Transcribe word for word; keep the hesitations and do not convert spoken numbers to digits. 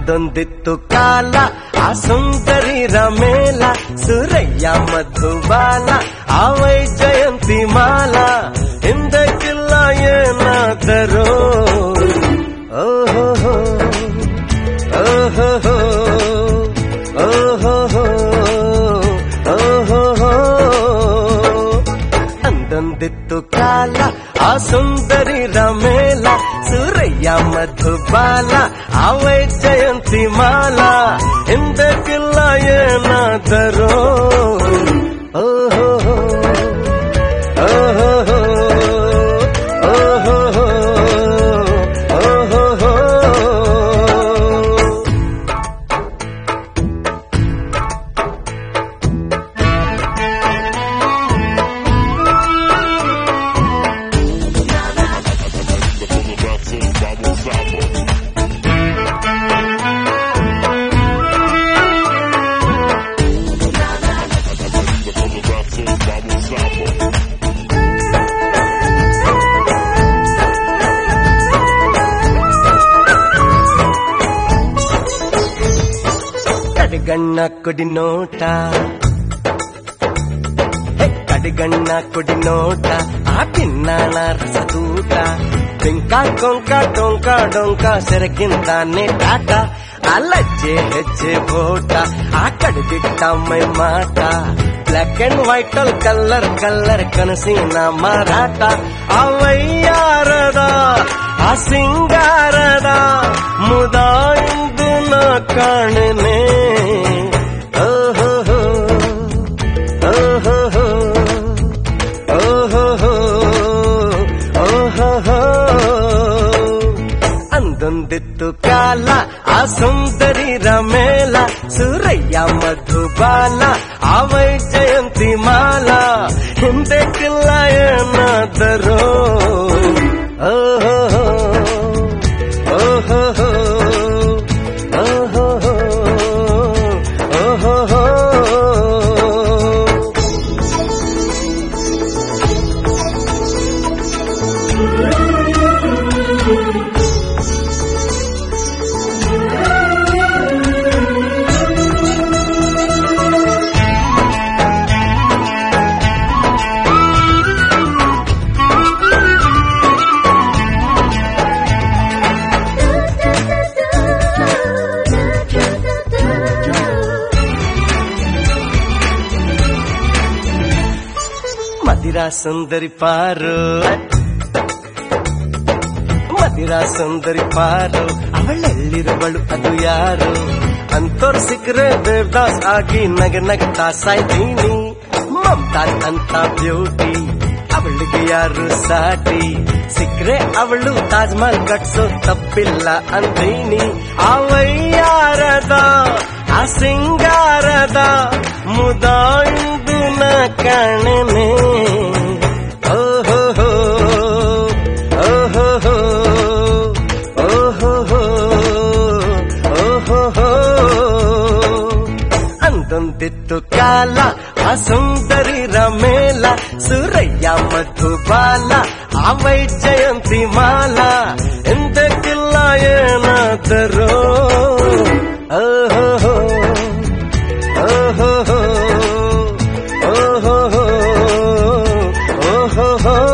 ಅಂದೊಂದಿತ್ತು ಕಾಲ ಆ ಸುಂದರಿ ರಮೇಲ ಸುರಯ್ಯ ಮಧುಬಾಲ ಆ ವೈಜಯಂತಿ ಮಾಲ ಹಿಂದಕ್ಕಿಲ್ಲ ಏನಾದರೂ ಓಹೋ ಓಹೋ ಓಹೋ ಓಹೋ ಅಂದೊಂದಿತ್ತು ಕಾಲ ಆ ಸುಂದರಿ ರಮೇಲ ಸುರಯ್ಯ ಮಧುಬಾಲ ಆ ವೈಜಯಂತಿ ಮಾಲ ಹಿಂದಕ್ಕಿಲ್ಲ ಏನಾದರೂ ಓಹೋ ಓಹೋ ಓಹೋ ಓಹೋ ಕಡಿಗಣ್ಣ ಕೊಡಿ ನೋಟ ಕಡಿಗಣ್ಣ ಕೊಡಿ ನೋಟ ಆ ತಿನ್ನಣ ರಸದೂಟ ಟಿಂಕ ಟೊಂಕ ಟೊಂಕ ಡೊಂಕ ಸೆರಕಿಂತಾನೆ ಟಾಟ ಆ ಲಜ್ಜೆ ಹೆಜ್ಜೆ ಬೋಟ ಆ ಕಡಿದಿಟ್ಟ ಮೈ ಮಾಟ ಬ್ಲಾಕ್ ಅಂಡ್ ವೈಟ್ ಅಲ್ಲಿ ಕಲ್ಲರ್ ಕಲ್ಲರ್ ಕನಸಿನ ಮಾರಾಟ ಆ ವೈಯಾರದ ಆ ಸಿಂಗಾರದ ಮುದ ಇಂದು ನ ಕಾಣನೆ ಓಹೋ ಓಹೋ ಓಹೋ ಓಹೋ ಅಂದೊಂದಿತ್ತು ಕಾಲ ಆ ಸುಂದರಿ ರಮೇಲ ಸುರಯ್ಯ ಮಧುಬಾಲ ಆ ವೈಜಯಂತಿ ಮಾಲ ಹಿಂದಕ್ಕಿಲ್ಲ ಏನಾದರೂ ಓಹೋ ಓಹೋ ಓಹೋ ಓಹೋ ಮದಿರಾ ಸುಂದರಿ ಪಾರು ಮದಿರಾ ಸುಂದರಿ ಪಾರು ಅವಳೆಲ್ಲಿರುವಳು ಅದು ಯಾರು ಅಂತೋರ್ ಸಿಕ್ಕರೆ ದೇವದಾಸ್ ಆಗಿ ನಗ ನಗ್ತಾ ಸಾಯ್ತೀನಿ ಮಮತಾಜ್ ಅಂತ ಬ್ಯೂಟಿ ಅವಳಿಗೆ ಯಾರು ಸಾಟಿ ಸಿಕ್ಕರೆ ಅವಳು ತಾಜ್ ಮಹಲ್ ಕಟ್ಸೋ ತಪ್ಪಿಲ್ಲ ಅಂತೀನಿ ಆ ವೈಯಾರದ ಆ ಸಿಂಗಾರದ ಮುದ ಇಂದು ನ ಕಾಣನೆ ಓಹೋ ಓಹೋ ಓಹೋ ಓಹೋ ಅಂದೊಂದಿತ್ತು ಕಾಲ ಆ ಸುಂದರಿ ರಮೇಲ ಸುರಯ್ಯ ಮಧುಬಾಲ ಆ ವೈಜಯಂತಿ ಮಾಲ ಎಂದಕ್ಕಿಲ್ಲ ಏನಾದರೂ ಓಹೋ ಓಹೋ ಓಹೋ ಓಹೋ